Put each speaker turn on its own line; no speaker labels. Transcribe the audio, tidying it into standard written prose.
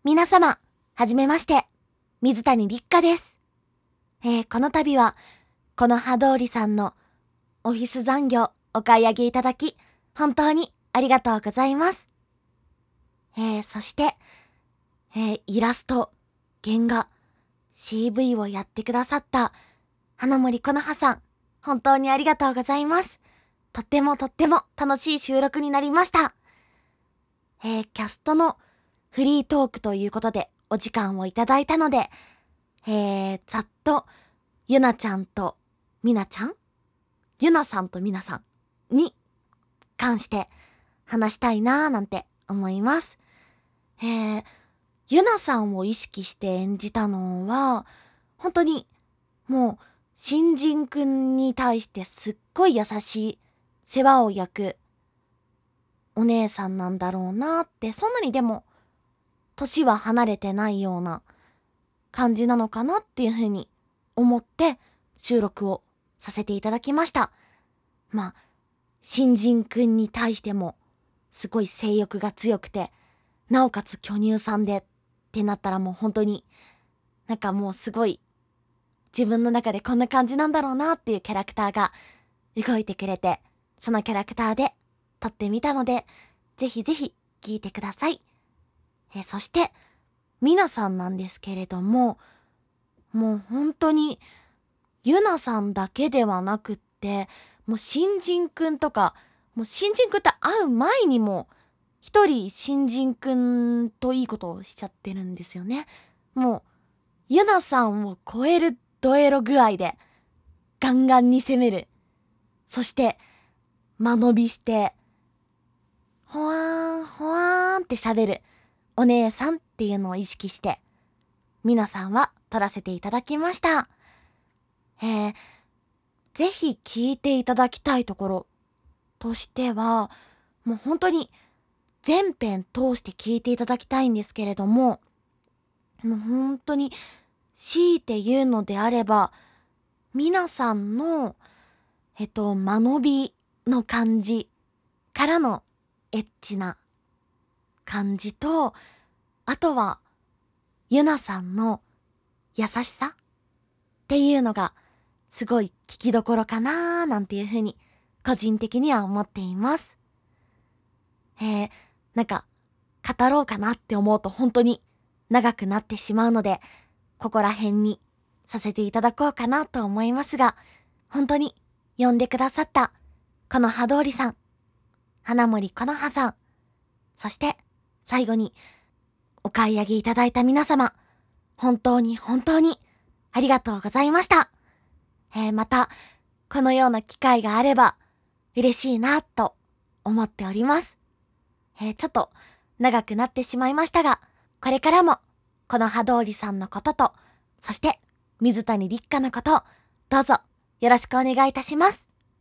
皆様、はじめまして、水谷立花です。この度は、この葉通りさんのオフィス残業お買い上げいただき、本当にありがとうございます。そして、イラスト、原画、CV をやってくださった花森このはさん、本当にありがとうございます。とっても楽しい収録になりました。キャストのフリートークということでお時間をいただいたので、ざっとゆなちゃんとみなちゃん、ゆなさんとみなさんに関して話したいなーなんて思います。ゆなさんを意識して演じたのは、本当にもう新人くんに対してすっごい優しい世話を焼くお姉さんなんだろうなって、そんなにでも年は離れてないような感じなのかなっていうふうに思って収録をさせていただきました。まあ、新人くんに対してもすごい性欲が強くて、なおかつ巨乳さんでってなったらもう本当になんかもうすごい自分の中でこんな感じなんだろうなっていうキャラクターが動いてくれて、そのキャラクターで撮ってみたので、ぜひぜひ聞いてください。そして、みなさんなんですけれども、もう本当に、ゆなさんだけではなくって、もう新人くんとか、もう新人くんと会う前にも、一人新人くんといいことをしちゃってるんですよね。もう、ゆなさんを超えるドエロ具合で、ガンガンに攻める。そして、間延びして、ほわーん、ほわーんって喋るお姉さんっていうのを意識して、皆さんは撮らせていただきました。ぜひ聞いていただきたいところとしては、もう本当に全編通して聞いていただきたいんですけれども、もう本当に強いて言うのであれば、皆さんの、間延びの感じからのエッチな感じと、あとは、ゆなさんの優しさっていうのがすごい聞きどころかなーなんていうふうに個人的には思っています。なんか語ろうかなって思うと本当に長くなってしまうので、ここら辺にさせていただこうかなと思いますが、本当に呼んでくださったこの葉通りさん、花森この葉さん、そして最後にお買い上げいただいた皆様、本当にありがとうございました。また、このような機会があれば、嬉しいな、と思っております。ちょっと、長くなってしまいましたが、これからも、この葉通りさんのことと、そして、水谷立花のことを、どうぞ、よろしくお願いいたします。